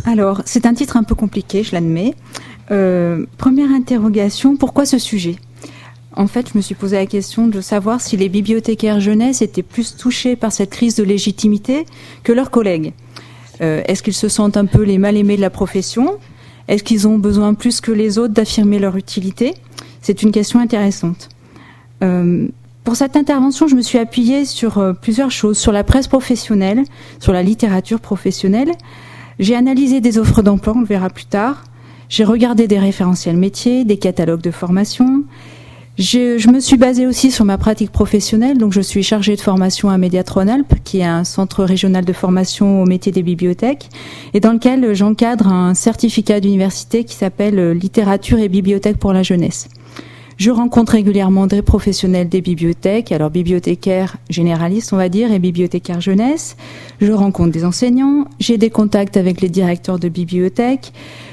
Alors, c'est un titre un peu compliqué, je l'admets. Première interrogation, pourquoi ce sujet ? En fait, je me suis posé la question de savoir si les bibliothécaires jeunesse étaient plus touchés par cette crise de légitimité que leurs collègues. Est-ce qu'ils se sentent un peu les mal-aimés de la profession ? Est-ce qu'ils ont besoin plus que les autres d'affirmer leur utilité ? C'est une question intéressante. Pour cette intervention, je me suis appuyée sur plusieurs choses, sur la presse professionnelle, sur la littérature professionnelle. J'ai analysé des offres d'emploi, on le verra plus tard. J'ai regardé des référentiels métiers, des catalogues de formation. Je me suis basée aussi sur ma pratique professionnelle, donc je suis chargée de formation à Médiate Rhône-Alpes, qui est un centre régional de formation au métier des bibliothèques, et dans lequel j'encadre un certificat d'université qui s'appelle Littérature et bibliothèque pour la jeunesse. Je rencontre régulièrement des professionnels des bibliothèques, alors bibliothécaires généralistes on va dire, et bibliothécaires jeunesse. Je rencontre des enseignants, j'ai des contacts avec les directeurs de bibliothèques,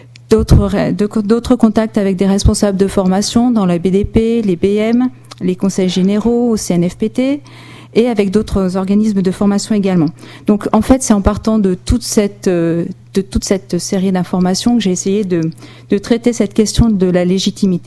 d'autres contacts avec des responsables de formation dans la BDP, les BM, les conseils généraux, au CNFPT, et avec d'autres organismes de formation également. Donc en fait, c'est en partant de toute cette série d'informations que j'ai essayé de traiter cette question de la légitimité.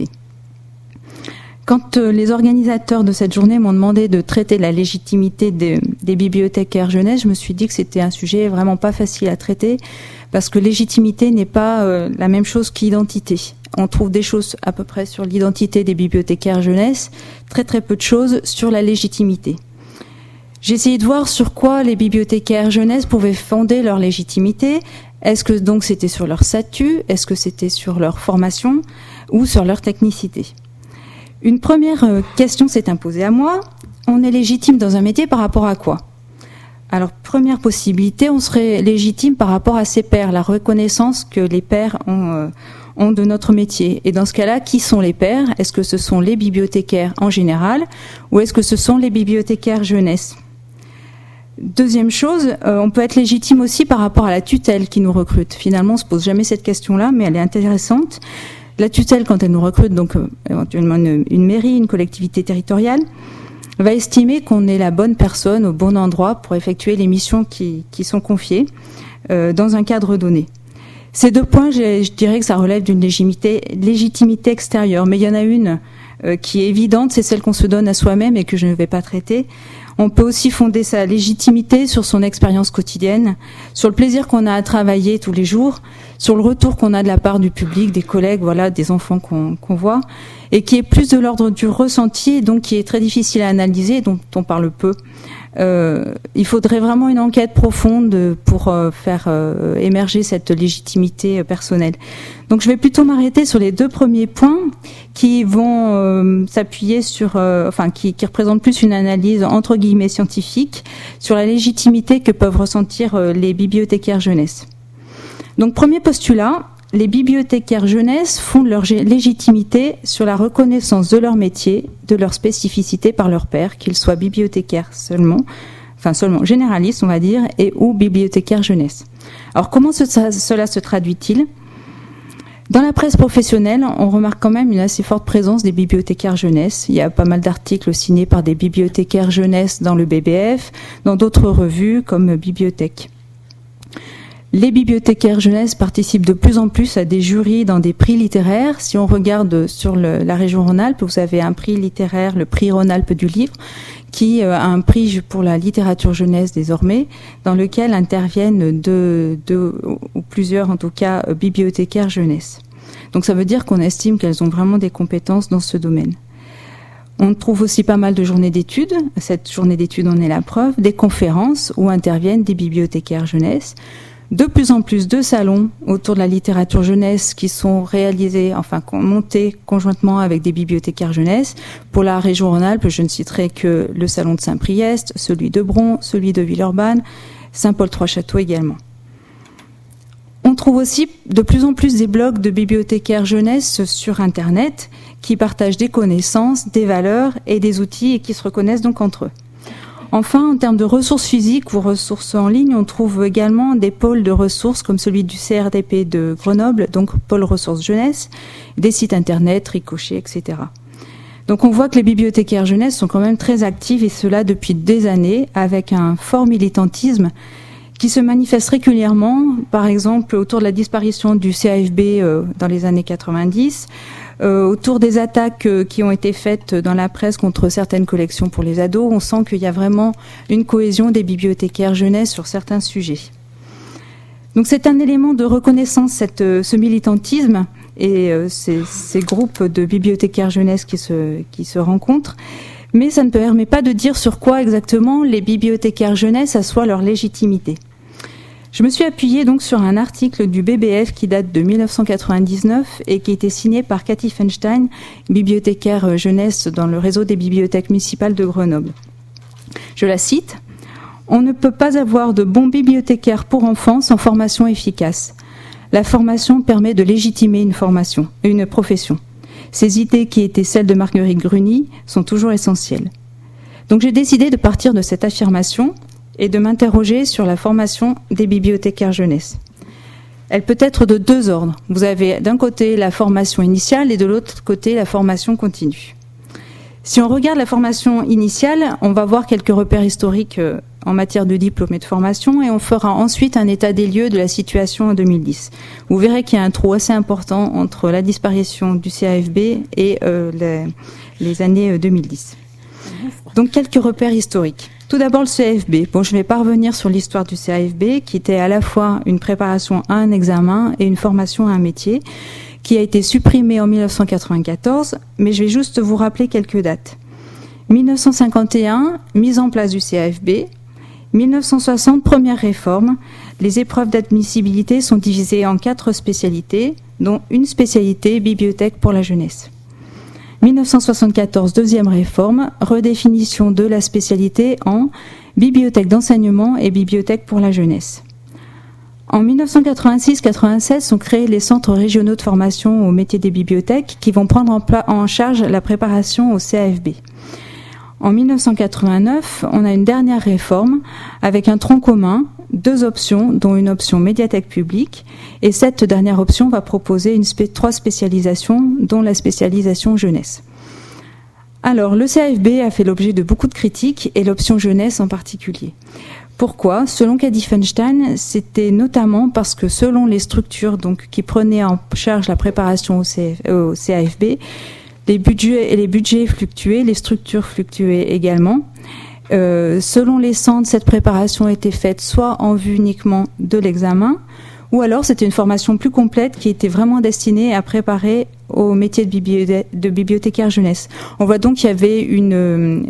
Quand les organisateurs de cette journée m'ont demandé de traiter la légitimité des bibliothécaires jeunesse, je me suis dit que c'était un sujet vraiment pas facile à traiter, parce que légitimité n'est pas la même chose qu'identité. On trouve des choses à peu près sur l'identité des bibliothécaires jeunesse, très très peu de choses sur la légitimité. J'ai essayé de voir sur quoi les bibliothécaires jeunesse pouvaient fonder leur légitimité. Est-ce que donc c'était sur leur statut, est-ce que c'était sur leur formation ou sur leur technicité ? Une première question s'est imposée à moi. On est légitime dans un métier par rapport à quoi ? Alors, première possibilité, on serait légitime par rapport à ses pairs, la reconnaissance que les pairs ont de notre métier. Et dans ce cas-là, qui sont les pairs ? Est-ce que ce sont les bibliothécaires en général ou est-ce que ce sont les bibliothécaires jeunesse ? Deuxième chose, on peut être légitime aussi par rapport à la tutelle qui nous recrute. Finalement, on se pose jamais cette question-là, mais elle est intéressante. La tutelle, quand elle nous recrute, donc éventuellement une mairie, une collectivité territoriale, va estimer qu'on est la bonne personne au bon endroit pour effectuer les missions qui sont confiées dans un cadre donné. Ces deux points, je dirais que ça relève d'une légitimité extérieure, mais il y en a une qui est évidente, c'est celle qu'on se donne à soi-même et que je ne vais pas traiter. On peut aussi fonder sa légitimité sur son expérience quotidienne, sur le plaisir qu'on a à travailler tous les jours, sur le retour qu'on a de la part du public, des collègues, voilà, des enfants qu'on voit, et qui est plus de l'ordre du ressenti, et donc qui est très difficile à analyser, dont on parle peu. Il faudrait vraiment une enquête profonde pour faire émerger cette légitimité personnelle. Donc je vais plutôt m'arrêter sur les deux premiers points qui vont s'appuyer sur, qui représentent plus une analyse entre guillemets scientifique sur la légitimité que peuvent ressentir les bibliothécaires jeunesse. Donc premier postulat, les bibliothécaires jeunesse fondent leur légitimité sur la reconnaissance de leur métier, de leur spécificité par leurs pairs, qu'ils soient bibliothécaires seulement généralistes on va dire, et ou bibliothécaires jeunesse. Alors comment cela se traduit-il ? Dans la presse professionnelle, on remarque quand même une assez forte présence des bibliothécaires jeunesse. Il y a pas mal d'articles signés par des bibliothécaires jeunesse dans le BBF, dans d'autres revues comme Bibliothèque. Les bibliothécaires jeunesse participent de plus en plus à des jurys dans des prix littéraires. Si on regarde sur la région Rhône-Alpes, vous avez un prix littéraire, le prix Rhône-Alpes du livre, qui a un prix pour la littérature jeunesse désormais, dans lequel interviennent deux ou plusieurs, en tout cas, bibliothécaires jeunesse. Donc ça veut dire qu'on estime qu'elles ont vraiment des compétences dans ce domaine. On trouve aussi pas mal de journées d'études. Cette journée d'études en est la preuve. Des conférences où interviennent des bibliothécaires jeunesse. De plus en plus de salons autour de la littérature jeunesse qui sont réalisés, montés conjointement avec des bibliothécaires jeunesse. Pour la région Rhône-Alpes, je ne citerai que le salon de Saint-Priest, celui de Bron, celui de Villeurbanne, Saint-Paul-Trois-Châteaux également. On trouve aussi de plus en plus des blogs de bibliothécaires jeunesse sur Internet qui partagent des connaissances, des valeurs et des outils et qui se reconnaissent donc entre eux. Enfin, en termes de ressources physiques ou ressources en ligne, on trouve également des pôles de ressources comme celui du CRDP de Grenoble, donc pôle ressources jeunesse, des sites internet, Ricochet, etc. Donc on voit que les bibliothécaires jeunesse sont quand même très actives et cela depuis des années avec un fort militantisme qui se manifestent régulièrement, par exemple autour de la disparition du CAFB dans les années 90, autour des attaques qui ont été faites dans la presse contre certaines collections pour les ados. On sent qu'il y a vraiment une cohésion des bibliothécaires jeunesse sur certains sujets. Donc c'est un élément de reconnaissance, ce militantisme et ces groupes de bibliothécaires jeunesse qui se rencontrent. Mais ça ne permet pas de dire sur quoi exactement les bibliothécaires jeunesse assoient leur légitimité. Je me suis appuyée donc sur un article du BBF qui date de 1999 et qui a été signé par Cathy Feinstein, bibliothécaire jeunesse dans le réseau des bibliothèques municipales de Grenoble. Je la cite. « On ne peut pas avoir de bons bibliothécaires pour enfants sans formation efficace. La formation permet de légitimer une profession. Ces idées qui étaient celles de Marguerite Gruny sont toujours essentielles. » Donc j'ai décidé de partir de cette affirmation et de m'interroger sur la formation des bibliothécaires jeunesse. Elle peut être de deux ordres. Vous avez d'un côté la formation initiale et de l'autre côté la formation continue. Si on regarde la formation initiale, on va voir quelques repères historiques en matière de diplôme et de formation et on fera ensuite un état des lieux de la situation en 2010. Vous verrez qu'il y a un trou assez important entre la disparition du CAFB et les années 2010. Donc quelques repères historiques. Tout d'abord le CAFB. Bon, je ne vais pas revenir sur l'histoire du CAFB qui était à la fois une préparation à un examen et une formation à un métier, qui a été supprimé en 1994, mais je vais juste vous rappeler quelques dates. 1951, mise en place du CAFB. 1960, première réforme. Les épreuves d'admissibilité sont divisées en 4 spécialités, dont une spécialité bibliothèque pour la jeunesse. 1974, deuxième réforme, redéfinition de la spécialité en bibliothèque d'enseignement et bibliothèque pour la jeunesse. En 1986-87 sont créés les centres régionaux de formation au métier des bibliothèques qui vont prendre en charge la préparation au CAFB. En 1989, on a une dernière réforme avec un tronc commun, 2 options, dont une option médiathèque publique, et cette dernière option va proposer 3 spécialisations, dont la spécialisation jeunesse. Alors, le CAFB a fait l'objet de beaucoup de critiques, et l'option jeunesse en particulier. Pourquoi ? Selon Cathy Feinstein, c'était notamment parce que selon les structures donc, qui prenaient en charge la préparation au CAFB, les budgets fluctuaient, les structures fluctuaient également. Selon les centres, cette préparation était faite soit en vue uniquement de l'examen, ou alors c'était une formation plus complète qui était vraiment destinée à préparer au métier de bibliothécaire jeunesse. On voit donc qu'il y avait une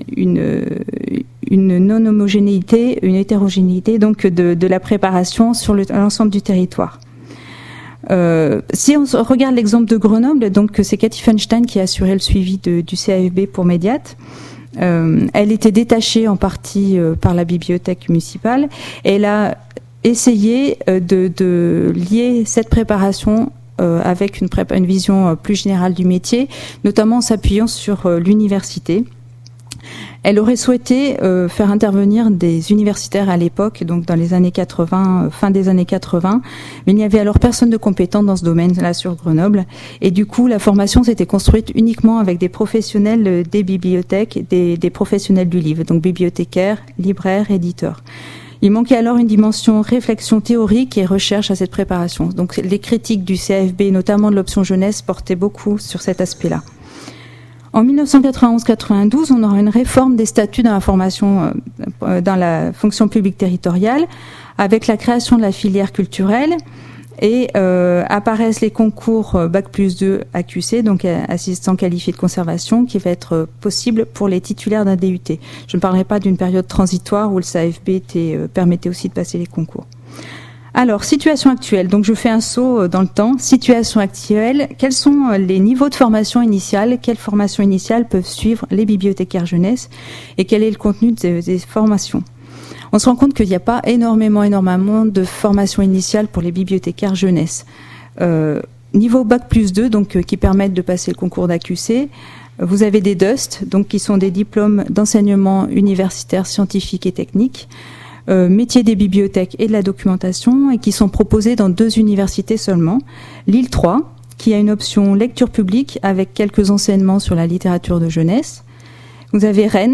non-homogénéité, une hétérogénéité donc de la préparation sur l'ensemble du territoire. Si on regarde l'exemple de Grenoble, donc c'est Cathy Feinstein qui a assuré le suivi du CAFB pour Médiat. Elle était détachée en partie par la bibliothèque municipale et elle a essayé de lier cette préparation avec une vision plus générale du métier, notamment en s'appuyant sur l'université. Elle aurait souhaité faire intervenir des universitaires à l'époque, donc dans les années 80, fin des années 80, mais il n'y avait alors personne de compétent dans ce domaine-là sur Grenoble. Et du coup, la formation s'était construite uniquement avec des professionnels des bibliothèques, des professionnels du livre, donc bibliothécaires, libraires, éditeurs. Il manquait alors une dimension réflexion théorique et recherche à cette préparation. Donc les critiques du CAFB, notamment de l'option jeunesse, portaient beaucoup sur cet aspect-là. En 1991-92, on aura une réforme des statuts dans la formation, dans la fonction publique territoriale, avec la création de la filière culturelle, et apparaissent les concours Bac+2 AQC, donc assistant qualifié de conservation, qui va être possible pour les titulaires d'un DUT. Je ne parlerai pas d'une période transitoire où le CAFB permettait aussi de passer les concours. Alors, situation actuelle. Donc, je fais un saut dans le temps. Situation actuelle. Quels sont les niveaux de formation initiale? Quelles formations initiales peuvent suivre les bibliothécaires jeunesse? Et quel est le contenu des formations? On se rend compte qu'il n'y a pas énormément de formations initiales pour les bibliothécaires jeunesse. Niveau Bac+2, donc qui permettent de passer le concours d'AQC. Vous avez des DUST, donc qui sont des diplômes d'enseignement universitaire, scientifique et technique. Métiers des bibliothèques et de la documentation et qui sont proposés dans 2 universités seulement. Lille 3, qui a une option lecture publique avec quelques enseignements sur la littérature de jeunesse. Vous avez Rennes,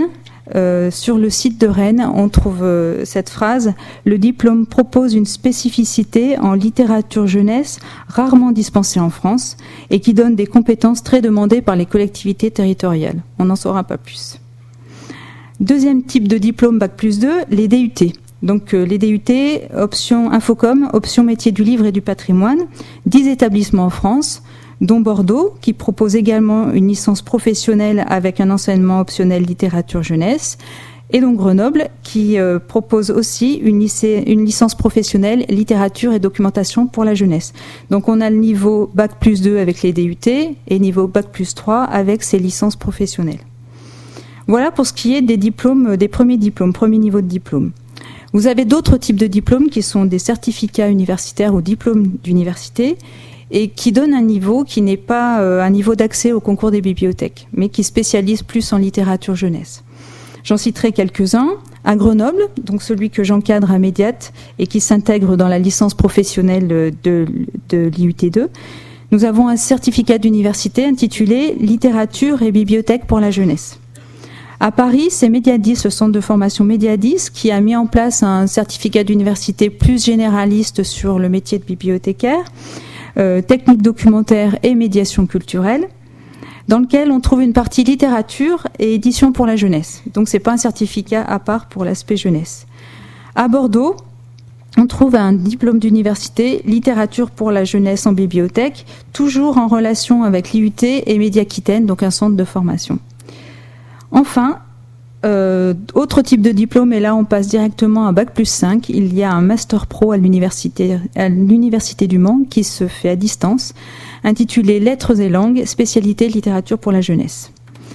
sur le site de Rennes, on trouve cette phrase « Le diplôme propose une spécificité en littérature jeunesse rarement dispensée en France et qui donne des compétences très demandées par les collectivités territoriales. » On n'en saura pas plus. Deuxième type de diplôme Bac+2, les DUT. Donc les DUT, option Infocom, option métier du livre et du patrimoine, 10 établissements en France, dont Bordeaux, qui propose également une licence professionnelle avec un enseignement optionnel littérature jeunesse, et donc Grenoble, qui propose aussi une licence professionnelle littérature et documentation pour la jeunesse. Donc on a le niveau Bac+2 avec les DUT et niveau Bac+3 avec ses licences professionnelles. Voilà pour ce qui est des diplômes, des premiers diplômes, premier niveau de diplôme. Vous avez d'autres types de diplômes qui sont des certificats universitaires ou diplômes d'université et qui donnent un niveau qui n'est pas un niveau d'accès au concours des bibliothèques, mais qui spécialise plus en littérature jeunesse. J'en citerai quelques-uns. À Grenoble, donc celui que j'encadre à Médiat et qui s'intègre dans la licence professionnelle de l'IUT2, nous avons un certificat d'université intitulé « Littérature et bibliothèque pour la jeunesse ». À Paris, c'est Mediadis, le centre de formation Mediadis, qui a mis en place un certificat d'université plus généraliste sur le métier de bibliothécaire, technique documentaire et médiation culturelle, dans lequel on trouve une partie littérature et édition pour la jeunesse. Donc c'est pas un certificat à part pour l'aspect jeunesse. À Bordeaux, on trouve un diplôme d'université littérature pour la jeunesse en bibliothèque, toujours en relation avec l'IUT et Médiaquitaine, donc un centre de formation. Enfin, autre type de diplôme, et là on passe directement à Bac+5, il y a un Master Pro à l'université du Mans qui se fait à distance, intitulé Lettres et langues, spécialité littérature pour la jeunesse.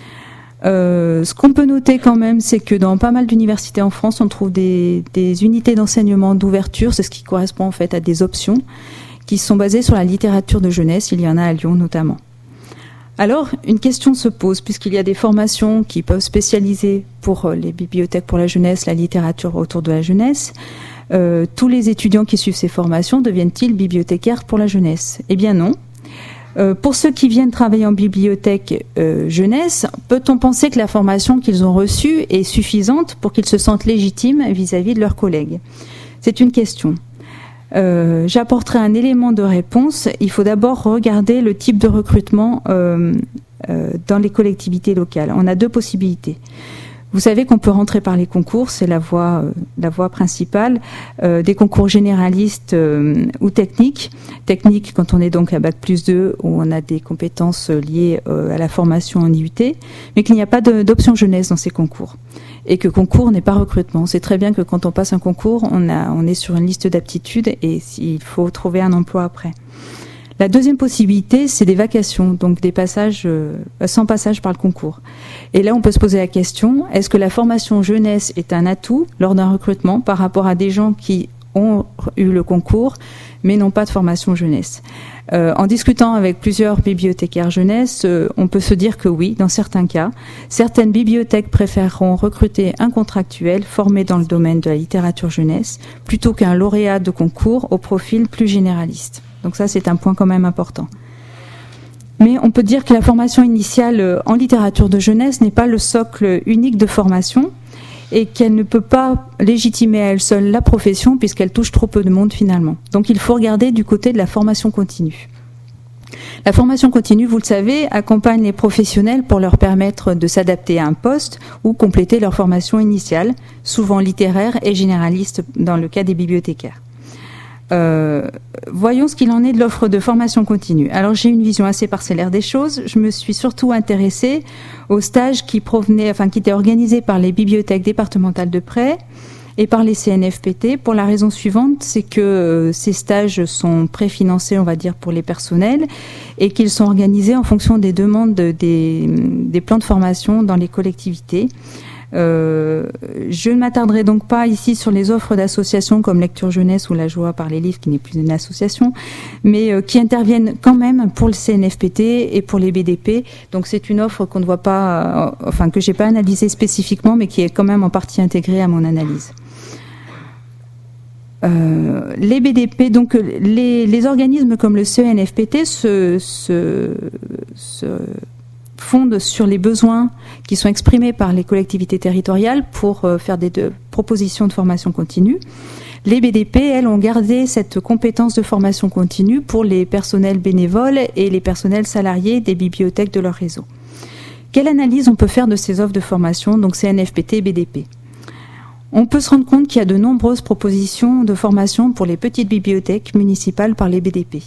Ce qu'on peut noter quand même, c'est que dans pas mal d'universités en France, on trouve des unités d'enseignement d'ouverture, c'est ce qui correspond en fait à des options, qui sont basées sur la littérature de jeunesse, il y en a à Lyon notamment. Alors, une question se pose, puisqu'il y a des formations qui peuvent spécialiser pour les bibliothèques pour la jeunesse, la littérature autour de la jeunesse. Tous les étudiants qui suivent ces formations deviennent-ils bibliothécaires pour la jeunesse ? Eh bien non. Pour ceux qui viennent travailler en bibliothèque jeunesse, peut-on penser que la formation qu'ils ont reçue est suffisante pour qu'ils se sentent légitimes vis-à-vis de leurs collègues ? C'est une question. J'apporterai un élément de réponse. Il faut d'abord regarder le type de recrutement dans les collectivités locales. On a deux possibilités. Vous savez qu'on peut rentrer par les concours, c'est la voie principale, des concours généralistes ou techniques. Techniques quand on est donc à Bac+2 où on a des compétences liées à la formation en IUT, mais qu'il n'y a pas d'option jeunesse dans ces concours. Et que concours n'est pas recrutement. On sait très bien que quand on passe un concours, on est sur une liste d'aptitudes et il faut trouver un emploi après. La deuxième possibilité, c'est des vacations, donc des passages sans passage par le concours. Et là, on peut se poser la question, est-ce que la formation jeunesse est un atout lors d'un recrutement par rapport à des gens qui ont eu le concours, mais n'ont pas de formation jeunesse ? En discutant avec plusieurs bibliothécaires jeunesse, on peut se dire que oui, dans certains cas, certaines bibliothèques préféreront recruter un contractuel formé dans le domaine de la littérature jeunesse plutôt qu'un lauréat de concours au profil plus généraliste. Donc ça, c'est un point quand même important. Mais on peut dire que la formation initiale en littérature de jeunesse n'est pas le socle unique de formation et qu'elle ne peut pas légitimer à elle seule la profession puisqu'elle touche trop peu de monde finalement. Donc il faut regarder du côté de la formation continue. La formation continue, vous le savez, accompagne les professionnels pour leur permettre de s'adapter à un poste ou compléter leur formation initiale, souvent littéraire et généraliste dans le cas des bibliothécaires. Voyons ce qu'il en est de l'offre de formation continue. Alors j'ai une vision assez parcellaire des choses. Je me suis surtout intéressée aux stages qui étaient organisés par les bibliothèques départementales de prêt et par les CNFPT pour la raison suivante, c'est que ces stages sont préfinancés, on va dire, pour les personnels et qu'ils sont organisés en fonction des demandes des plans de formation dans les collectivités. Je ne m'attarderai donc pas ici sur les offres d'associations comme Lecture Jeunesse ou La Joie par les livres, qui n'est plus une association, mais qui interviennent quand même pour le CNFPT et pour les BDP. Donc c'est une offre qu'on ne voit pas, que j'ai pas analysée spécifiquement, mais qui est quand même en partie intégrée à mon analyse. Les BDP, donc les organismes comme le CNFPT fonde sur les besoins qui sont exprimés par les collectivités territoriales pour faire des propositions de formation continue. Les BDP, elles, ont gardé cette compétence de formation continue pour les personnels bénévoles et les personnels salariés des bibliothèques de leur réseau. Quelle analyse on peut faire de ces offres de formation, donc CNFPT et BDP ? On peut se rendre compte qu'il y a de nombreuses propositions de formation pour les petites bibliothèques municipales par les BDP.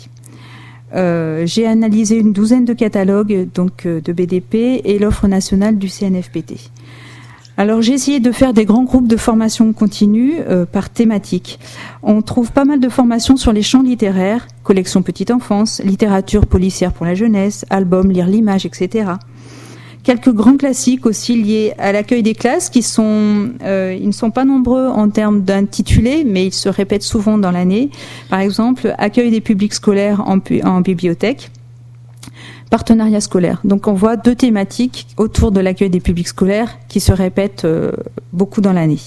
J'ai analysé une douzaine de catalogues donc, de BDP et l'offre nationale du CNFPT. Alors j'ai essayé de faire des grands groupes de formation continue par thématique. On trouve pas mal de formations sur les champs littéraires, collection petite enfance, littérature policière pour la jeunesse, albums, lire l'image, etc. Quelques grands classiques aussi liés à l'accueil des classes qui sont, ils ne sont pas nombreux en termes d'intitulés, mais ils se répètent souvent dans l'année. Par exemple, accueil des publics scolaires en bibliothèque, partenariat scolaire. Donc on voit deux thématiques autour de l'accueil des publics scolaires qui se répètent beaucoup dans l'année.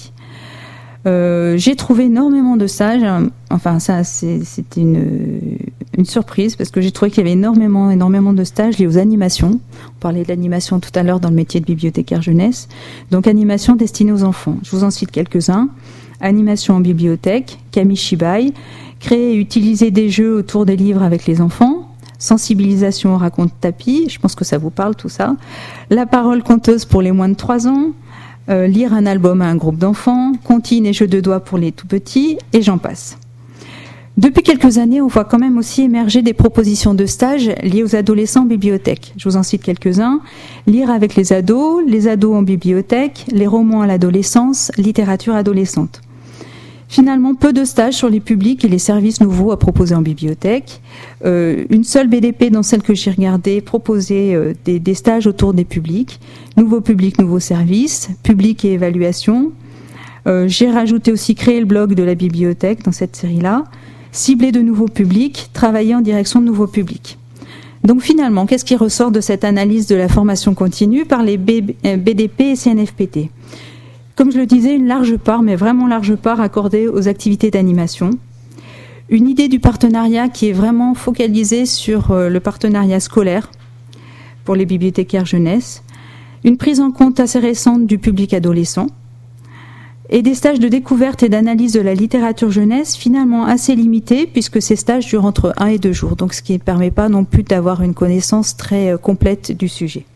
J'ai trouvé énormément de stages. Enfin, ça, c'était une surprise parce que j'ai trouvé qu'il y avait énormément de stages liés aux animations. On parlait de l'animation tout à l'heure dans le métier de bibliothécaire jeunesse. Donc, animation destinée aux enfants. Je vous en cite quelques-uns. Animation en bibliothèque, Kamishibai, créer et utiliser des jeux autour des livres avec les enfants. Sensibilisation au raconte-tapis, je pense que ça vous parle tout ça. La parole conteuse pour les moins de 3 ans. Lire un album à un groupe d'enfants, comptines et jeux de doigts pour les tout petits, et j'en passe. Depuis quelques années, on voit quand même aussi émerger des propositions de stages liées aux adolescents en bibliothèque. Je vous en cite quelques-uns. Lire avec les ados en bibliothèque, les romans à l'adolescence, littérature adolescente. Finalement, peu de stages sur les publics et les services nouveaux à proposer en bibliothèque. Une seule BDP dans celle que j'ai regardée proposait des stages autour des publics. Nouveaux publics, nouveaux services, public et évaluation. J'ai rajouté aussi créer le blog de la bibliothèque dans cette série-là. Cibler de nouveaux publics, travailler en direction de nouveaux publics. Donc finalement, qu'est-ce qui ressort de cette analyse de la formation continue par les BDP et CNFPT ? Comme je le disais, une large part, mais vraiment large part accordée aux activités d'animation. Une idée du partenariat qui est vraiment focalisée sur le partenariat scolaire pour les bibliothécaires jeunesse. Une prise en compte assez récente du public adolescent. Et des stages de découverte et d'analyse de la littérature jeunesse finalement assez limités puisque ces stages durent entre 1 et 2 jours. Donc ce qui ne permet pas non plus d'avoir une connaissance très complète du sujet.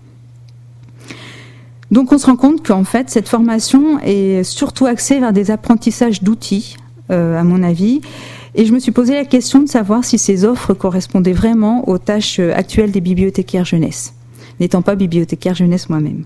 Donc on se rend compte qu'en fait cette formation est surtout axée vers des apprentissages d'outils, à mon avis, et je me suis posé la question de savoir si ces offres correspondaient vraiment aux tâches actuelles des bibliothécaires jeunesse, n'étant pas bibliothécaire jeunesse moi-même.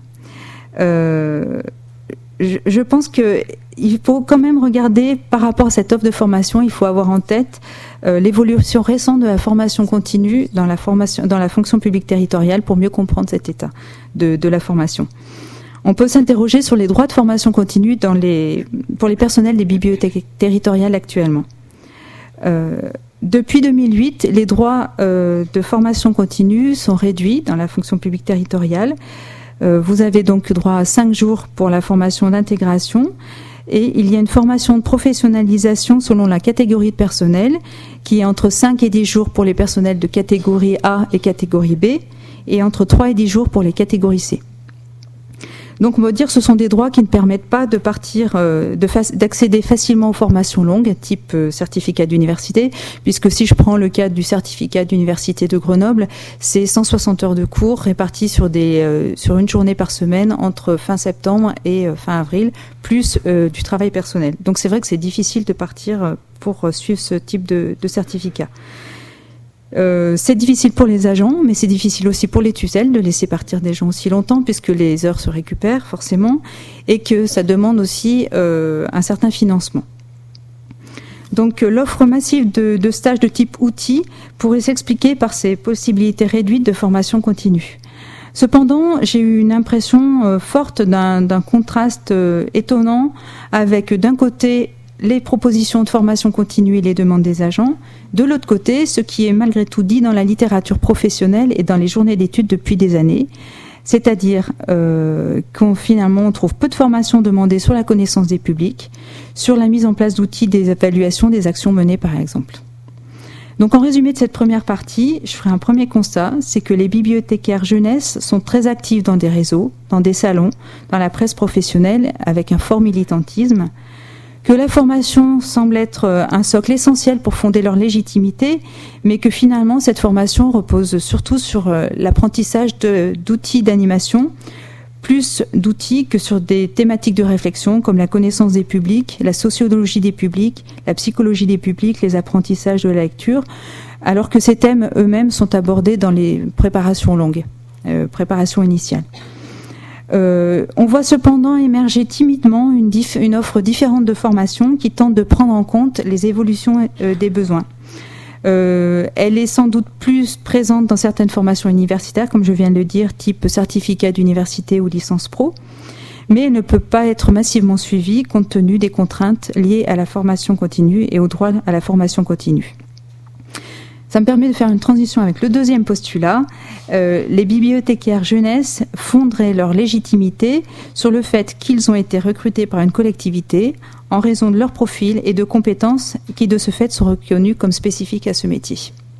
Je pense qu'il faut quand même regarder par rapport à cette offre de formation, il faut avoir en tête l'évolution récente de la formation continue dans la fonction publique territoriale pour mieux comprendre cet état de la formation. On peut s'interroger sur les droits de formation continue pour les personnels des bibliothèques territoriales actuellement. Depuis 2008, les droits de formation continue sont réduits dans la fonction publique territoriale. Vous avez donc droit à 5 jours pour la formation d'intégration et il y a une formation de professionnalisation selon la catégorie de personnel qui est entre 5 et 10 jours pour les personnels de catégorie A et catégorie B et entre 3 et 10 jours pour les catégories C. Donc on va dire que ce sont des droits qui ne permettent pas de partir, d'accéder facilement aux formations longues, type certificat d'université, puisque si je prends le cas du certificat d'université de Grenoble, c'est 160 heures de cours réparties sur une journée par semaine entre fin septembre et fin avril, plus du travail personnel. Donc c'est vrai que c'est difficile de partir pour suivre ce type de certificat. C'est difficile pour les agents, mais c'est difficile aussi pour les tutelles de laisser partir des gens aussi longtemps puisque les heures se récupèrent forcément et que ça demande aussi un certain financement. Donc l'offre massive de stages de type outils pourrait s'expliquer par ces possibilités réduites de formation continue. Cependant, j'ai eu une impression forte d'un contraste étonnant avec d'un côté les propositions de formation continue et les demandes des agents. De l'autre côté, ce qui est malgré tout dit dans la littérature professionnelle et dans les journées d'études depuis des années, c'est-à-dire finalement on trouve peu de formations demandées sur la connaissance des publics, sur la mise en place d'outils des évaluations des actions menées par exemple. Donc en résumé de cette première partie, je ferai un premier constat, c'est que les bibliothécaires jeunesse sont très actifs dans des réseaux, dans des salons, dans la presse professionnelle, avec un fort militantisme, que la formation semble être un socle essentiel pour fonder leur légitimité, mais que finalement cette formation repose surtout sur l'apprentissage d'outils d'animation, plus d'outils que sur des thématiques de réflexion comme la connaissance des publics, la sociologie des publics, la psychologie des publics, les apprentissages de la lecture, alors que ces thèmes eux-mêmes sont abordés dans les préparations longues, préparations initiales. On voit cependant émerger timidement une offre différente de formation qui tente de prendre en compte les évolutions des besoins. Elle est sans doute plus présente dans certaines formations universitaires, comme je viens de le dire, type certificat d'université ou licence pro, mais elle ne peut pas être massivement suivie compte tenu des contraintes liées à la formation continue et au droit à la formation continue. Ça me permet de faire une transition avec le deuxième postulat. Les bibliothécaires jeunesse fonderaient leur légitimité sur le fait qu'ils ont été recrutés par une collectivité en raison de leur profil et de compétences qui, de ce fait, sont reconnues comme spécifiques à ce métier.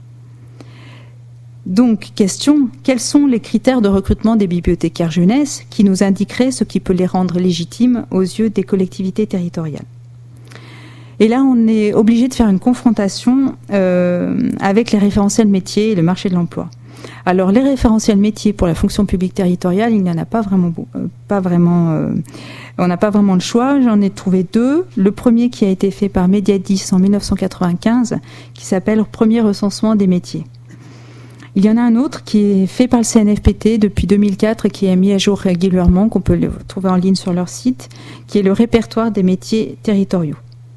Donc, question, quels sont les critères de recrutement des bibliothécaires jeunesse qui nous indiqueraient ce qui peut les rendre légitimes aux yeux des collectivités territoriales ? Et là, on est obligé de faire une confrontation avec les référentiels métiers et le marché de l'emploi. Alors, les référentiels métiers pour la fonction publique territoriale, il n'y en a pas vraiment, on n'a pas vraiment le choix. J'en ai trouvé deux. Le premier qui a été fait par Mediadis en 1995, qui s'appelle « Premier recensement des métiers ». Il y en a un autre qui est fait par le CNFPT depuis 2004 et qui est mis à jour régulièrement, qu'on peut le trouver en ligne sur leur site, qui est le répertoire des métiers territoriaux.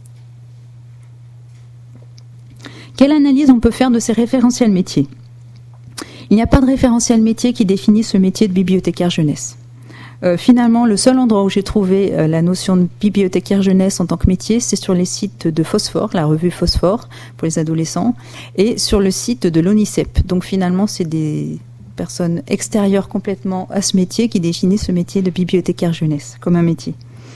Quelle analyse on peut faire de ces référentiels métiers ? Il n'y a pas de référentiel métier qui définit ce métier de bibliothécaire jeunesse. Finalement, le seul endroit où j'ai trouvé la notion de bibliothécaire jeunesse en tant que métier, c'est sur les sites de Phosphore, la revue Phosphore pour les adolescents, et sur le site de l'ONICEP. Donc finalement, c'est des personnes extérieures complètement à ce métier qui définissent ce métier de bibliothécaire jeunesse comme un métier.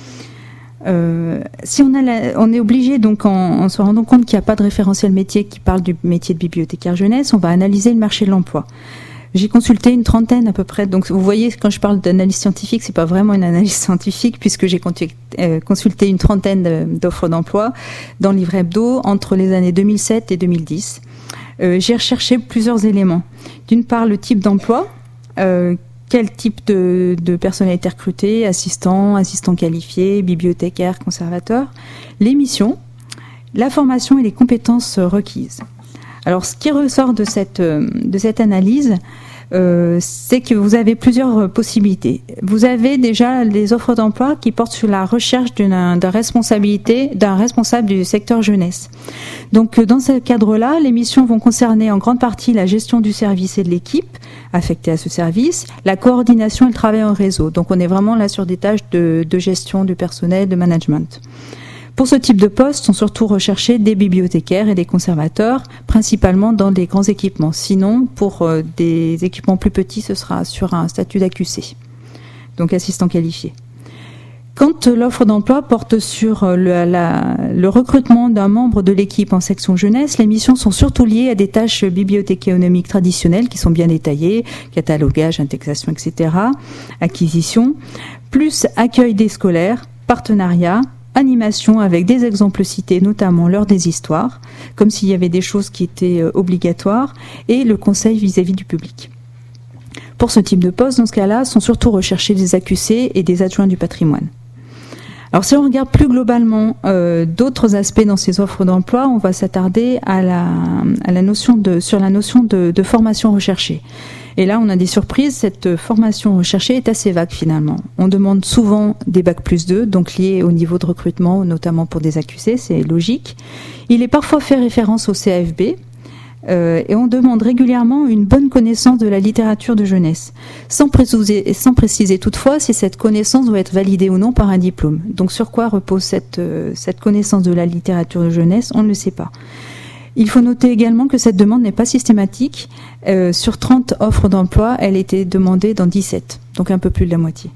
Si on est obligé, donc en se rendant compte qu'il n'y a pas de référentiel métier qui parle du métier de bibliothécaire jeunesse, on va analyser le marché de l'emploi. J'ai consulté une trentaine à peu près, donc vous voyez, quand je parle d'analyse scientifique, c'est pas vraiment une analyse scientifique puisque j'ai consulté une trentaine d'offres d'emploi dans Livre Hebdo entre les années 2007 et 2010. J'ai recherché plusieurs éléments. D'une part, le type d'emploi, quel type de personnes a été recruté, assistant qualifié, bibliothécaire, conservateur, les missions, la formation et les compétences requises. Alors, ce qui ressort de cette analyse, c'est que vous avez plusieurs possibilités. Vous avez déjà les offres d'emploi qui portent sur la recherche d'un responsable du secteur jeunesse. Donc, dans ce cadre-là, les missions vont concerner en grande partie la gestion du service et de l'équipe affectée à ce service, la coordination et le travail en réseau. Donc, on est vraiment là sur des tâches de gestion du personnel, de management. Pour ce type de poste, sont surtout recherchés des bibliothécaires et des conservateurs, principalement dans des grands équipements. Sinon, pour des équipements plus petits, ce sera sur un statut d'AQC, donc assistant qualifié. Quand l'offre d'emploi porte sur le recrutement d'un membre de l'équipe en section jeunesse, les missions sont surtout liées à des tâches bibliothéconomiques traditionnelles qui sont bien détaillées, catalogage, indexation, etc., acquisition, plus accueil des scolaires, partenariat, animation avec des exemples cités, notamment lors des histoires, comme s'il y avait des choses qui étaient obligatoires, et le conseil vis-à-vis du public. Pour ce type de poste, dans ce cas-là, sont surtout recherchés des AQC et des adjoints du patrimoine. Alors si on regarde plus globalement d'autres aspects dans ces offres d'emploi, on va s'attarder sur la notion de formation recherchée. Et là, on a des surprises. Cette formation recherchée est assez vague finalement. On demande souvent des Bac+2, donc liés au niveau de recrutement, notamment pour des AQC, c'est logique. Il est parfois fait référence au CAFB. Et on demande régulièrement une bonne connaissance de la littérature de jeunesse, sans préciser toutefois si cette connaissance doit être validée ou non par un diplôme. Donc sur quoi repose cette connaissance de la littérature de jeunesse, on ne le sait pas. Il faut noter également que cette demande n'est pas systématique. Sur 30 offres d'emploi, elle était demandée dans 17, donc un peu plus de la moitié.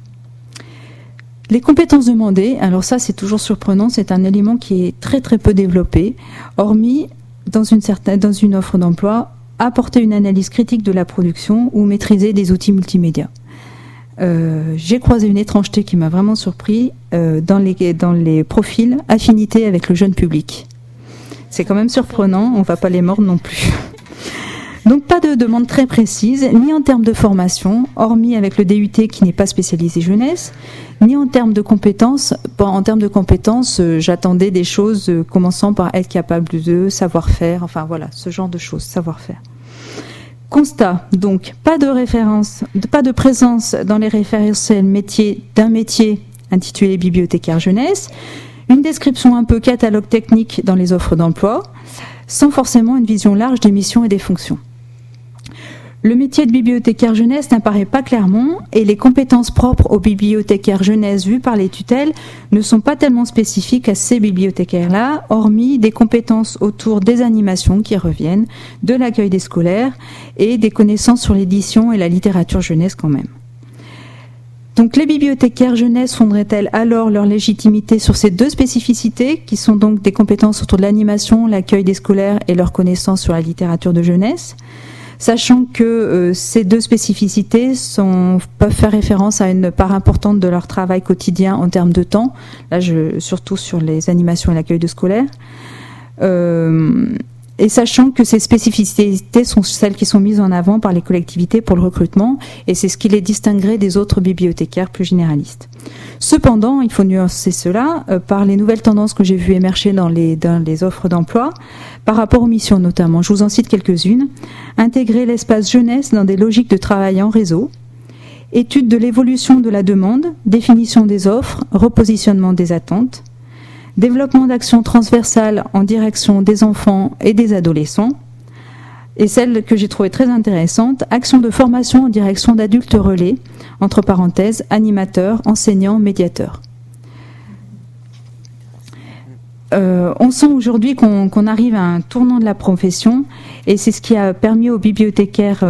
Les compétences demandées, alors ça c'est toujours surprenant, c'est un élément qui est très très peu développé, hormis dans une offre d'emploi, apporter une analyse critique de la production ou maîtriser des outils multimédia. J'ai croisé une étrangeté qui m'a vraiment surpris dans les profils affinité avec le jeune public. C'est quand même surprenant, on ne va pas les mordre non plus. Donc pas de demande très précise, ni en termes de formation, hormis avec le DUT qui n'est pas spécialisé jeunesse, ni en termes de compétences. En termes de compétences, j'attendais des choses commençant par être capable de savoir-faire, enfin voilà, ce genre de choses, savoir-faire. Constat, donc, pas de présence dans les référentiels métiers d'un métier intitulé bibliothécaire jeunesse, une description un peu catalogue technique dans les offres d'emploi, sans forcément une vision large des missions et des fonctions. Le métier de bibliothécaire jeunesse n'apparaît pas clairement et les compétences propres aux bibliothécaires jeunesse vues par les tutelles ne sont pas tellement spécifiques à ces bibliothécaires-là, hormis des compétences autour des animations qui reviennent, de l'accueil des scolaires et des connaissances sur l'édition et la littérature jeunesse quand même. Donc les bibliothécaires jeunesse fonderaient-elles alors leur légitimité sur ces deux spécificités, qui sont donc des compétences autour de l'animation, l'accueil des scolaires et leur connaissance sur la littérature de jeunesse, sachant que ces deux spécificités peuvent faire référence à une part importante de leur travail quotidien en termes de temps, là surtout sur les animations et l'accueil de scolaires, et sachant que ces spécificités sont celles qui sont mises en avant par les collectivités pour le recrutement, et c'est ce qui les distinguerait des autres bibliothécaires plus généralistes. Cependant, il faut nuancer cela par les nouvelles tendances que j'ai vues émerger dans les offres d'emploi, par rapport aux missions notamment. Je vous en cite quelques-unes. Intégrer l'espace jeunesse dans des logiques de travail en réseau, étude de l'évolution de la demande, définition des offres, repositionnement des attentes, développement d'actions transversales en direction des enfants et des adolescents, et celle que j'ai trouvée très intéressante, action de formation en direction d'adultes relais, entre parenthèses, animateurs, enseignants, médiateurs. On sent aujourd'hui qu'on arrive à un tournant de la profession, et c'est ce qui a permis aux bibliothécaires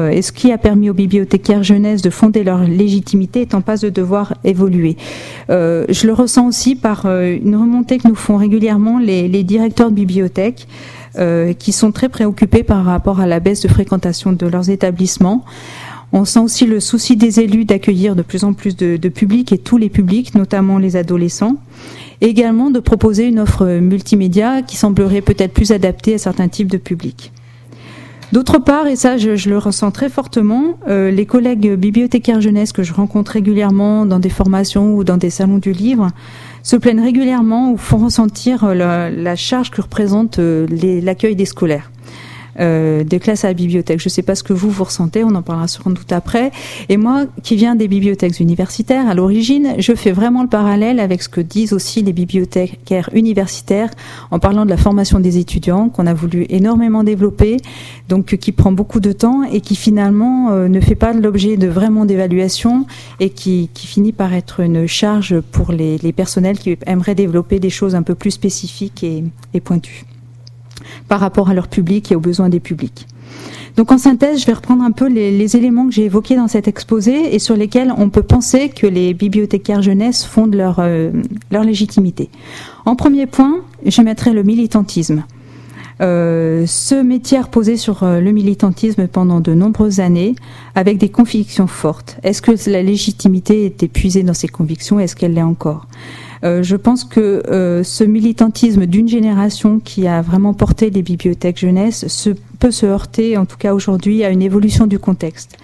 jeunesse de fonder leur légitimité est en passe de devoir évoluer. Je le ressens aussi par une remontée que nous font régulièrement les directeurs de bibliothèques, qui sont très préoccupés par rapport à la baisse de fréquentation de leurs établissements. On sent aussi le souci des élus d'accueillir de plus en plus de publics, et tous les publics, notamment les adolescents. Et également de proposer une offre multimédia qui semblerait peut-être plus adaptée à certains types de publics. D'autre part, et ça je le ressens très fortement, les collègues bibliothécaires jeunesse que je rencontre régulièrement dans des formations ou dans des salons du livre se plaignent régulièrement ou font ressentir la charge que représente l'accueil des scolaires. Des classes à la bibliothèque. Je ne sais pas ce que vous ressentez, on en parlera sans doute après. Et moi, qui viens des bibliothèques universitaires, à l'origine, je fais vraiment le parallèle avec ce que disent aussi les bibliothécaires universitaires en parlant de la formation des étudiants, qu'on a voulu énormément développer, donc qui prend beaucoup de temps et qui finalement ne fait pas l'objet de vraiment d'évaluation et qui finit par être une charge pour les personnels qui aimeraient développer des choses un peu plus spécifiques et pointues par rapport à leur public et aux besoins des publics. Donc en synthèse, je vais reprendre un peu les éléments que j'ai évoqués dans cet exposé et sur lesquels on peut penser que les bibliothécaires jeunesse fondent leur légitimité. En premier point, je mettrai le militantisme. Ce métier a reposé sur le militantisme pendant de nombreuses années avec des convictions fortes. Est-ce que la légitimité est épuisée dans ces convictions? Est-ce qu'elle l'est encore? Je pense que ce militantisme d'une génération qui a vraiment porté les bibliothèques jeunesse peut se heurter, en tout cas aujourd'hui, à une évolution du contexte.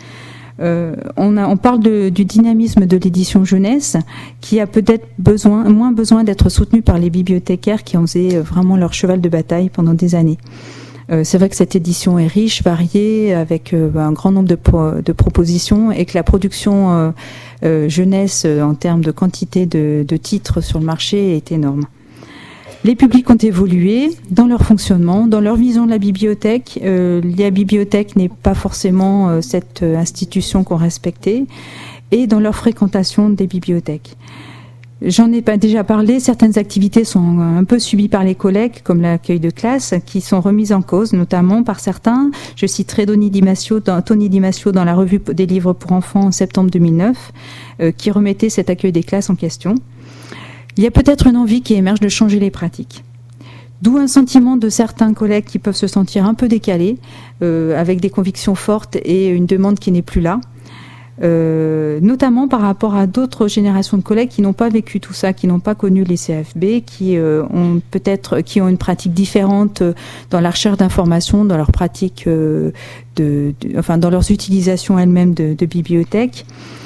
On parle du dynamisme de l'édition jeunesse qui a peut-être moins besoin d'être soutenu par les bibliothécaires qui en faisaient vraiment leur cheval de bataille pendant des années. C'est vrai que cette édition est riche, variée, avec un grand nombre de propositions et que la production jeunesse en termes de quantité de titres sur le marché est énorme. Les publics ont évolué dans leur fonctionnement, dans leur vision de la bibliothèque. La bibliothèque n'est pas forcément cette institution qu'on respectait, et dans leur fréquentation des bibliothèques. J'en ai pas déjà parlé, certaines activités sont un peu subies par les collègues, comme l'accueil de classe, qui sont remises en cause, notamment par certains. Je citerai Tony Di Massio dans la revue des livres pour enfants en septembre 2009, qui remettait cet accueil des classes en question. Il y a peut-être une envie qui émerge de changer les pratiques. D'où un sentiment de certains collègues qui peuvent se sentir un peu décalés, avec des convictions fortes et une demande qui n'est plus là. Notamment par rapport à d'autres générations de collègues qui n'ont pas vécu tout ça, qui n'ont pas connu les CFB, qui ont une pratique différente dans la recherche d'informations, dans leur pratique dans leurs utilisations elles-mêmes de bibliothèques.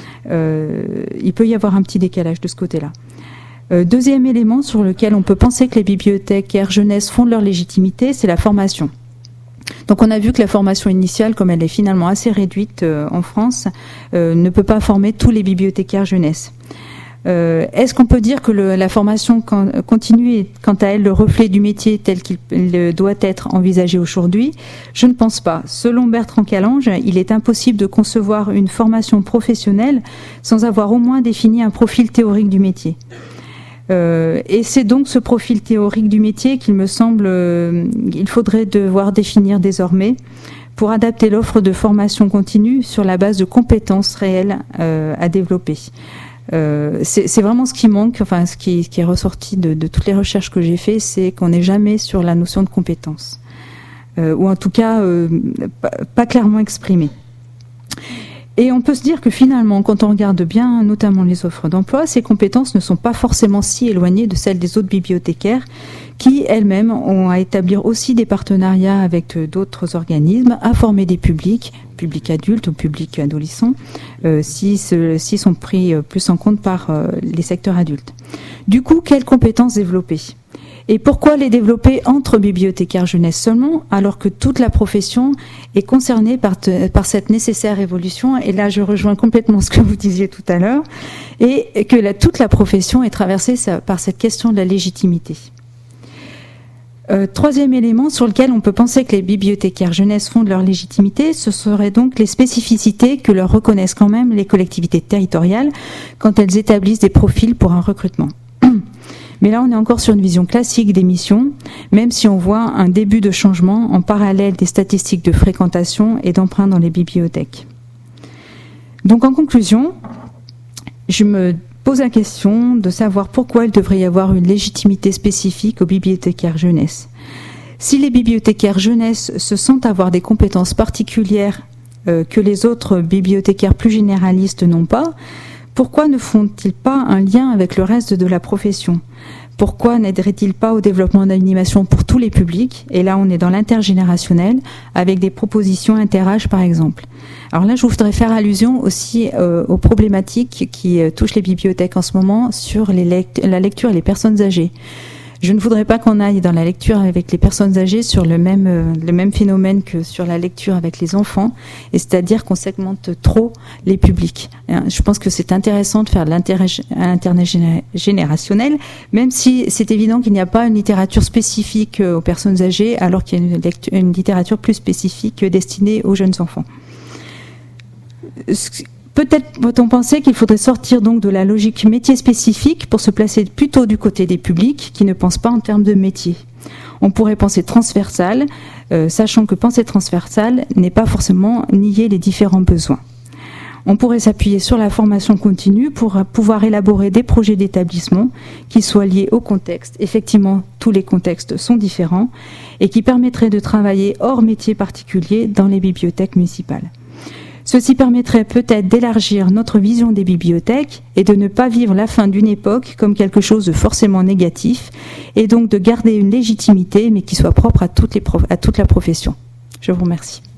Il peut y avoir un petit décalage de ce côté-là. Deuxième élément sur lequel on peut penser que les bibliothécaires jeunesse font de leur légitimité, c'est la formation. Donc on a vu que la formation initiale, comme elle est finalement assez réduite en France, ne peut pas former tous les bibliothécaires jeunesse. Est-ce qu'on peut dire que la formation continue est quant à elle le reflet du métier tel qu'il doit être envisagé aujourd'hui? Je ne pense pas. Selon Bertrand Calange, il est impossible de concevoir une formation professionnelle sans avoir au moins défini un profil théorique du métier. Et c'est donc ce profil théorique du métier qu'il me semble il faudrait devoir définir désormais pour adapter l'offre de formation continue sur la base de compétences réelles à développer. C'est vraiment ce qui manque, enfin ce qui est ressorti de toutes les recherches que j'ai faites, c'est qu'on n'est jamais sur la notion de compétence, ou en tout cas pas clairement exprimée. Et on peut se dire que finalement, quand on regarde bien notamment les offres d'emploi, ces compétences ne sont pas forcément si éloignées de celles des autres bibliothécaires qui, elles-mêmes, ont à établir aussi des partenariats avec d'autres organismes, à former des publics adultes ou publics adolescents, si ceux-ci sont pris plus en compte par les secteurs adultes. Du coup, quelles compétences développer ? Et pourquoi les développer entre bibliothécaires jeunesse seulement, alors que toute la profession est concernée par cette nécessaire évolution? Et là, je rejoins complètement ce que vous disiez tout à l'heure, et que toute la profession est traversée par cette question de la légitimité. Troisième élément sur lequel on peut penser que les bibliothécaires jeunesse font de leur légitimité, ce seraient donc les spécificités que leur reconnaissent quand même les collectivités territoriales quand elles établissent des profils pour un recrutement. Mais là, on est encore sur une vision classique des missions, même si on voit un début de changement en parallèle des statistiques de fréquentation et d'emprunt dans les bibliothèques. Donc en conclusion, je me pose la question de savoir pourquoi il devrait y avoir une légitimité spécifique aux bibliothécaires jeunesse. Si les bibliothécaires jeunesse se sentent avoir des compétences particulières que les autres bibliothécaires plus généralistes n'ont pas, pourquoi ne font-ils pas un lien avec le reste de la profession ? Pourquoi n'aideraient-ils pas au développement d'animation pour tous les publics ? Et là, on est dans l'intergénérationnel, avec des propositions inter-âge, par exemple. Alors là, je voudrais faire allusion aussi aux problématiques qui touchent les bibliothèques en ce moment sur la lecture et les personnes âgées. Je ne voudrais pas qu'on aille dans la lecture avec les personnes âgées sur le même phénomène que sur la lecture avec les enfants, et c'est-à-dire qu'on segmente trop les publics. Je pense que c'est intéressant de faire de l'intergénérationnel, même si c'est évident qu'il n'y a pas une littérature spécifique aux personnes âgées, alors qu'il y a une littérature plus spécifique destinée aux jeunes enfants. Peut-être peut-on penser qu'il faudrait sortir donc de la logique métier spécifique pour se placer plutôt du côté des publics qui ne pensent pas en termes de métier. On pourrait penser transversal, sachant que penser transversal n'est pas forcément nier les différents besoins. On pourrait s'appuyer sur la formation continue pour pouvoir élaborer des projets d'établissement qui soient liés au contexte. Effectivement, tous les contextes sont différents et qui permettraient de travailler hors métier particulier dans les bibliothèques municipales. Ceci permettrait peut-être d'élargir notre vision des bibliothèques et de ne pas vivre la fin d'une époque comme quelque chose de forcément négatif, et donc de garder une légitimité mais qui soit propre à toute la profession. Je vous remercie.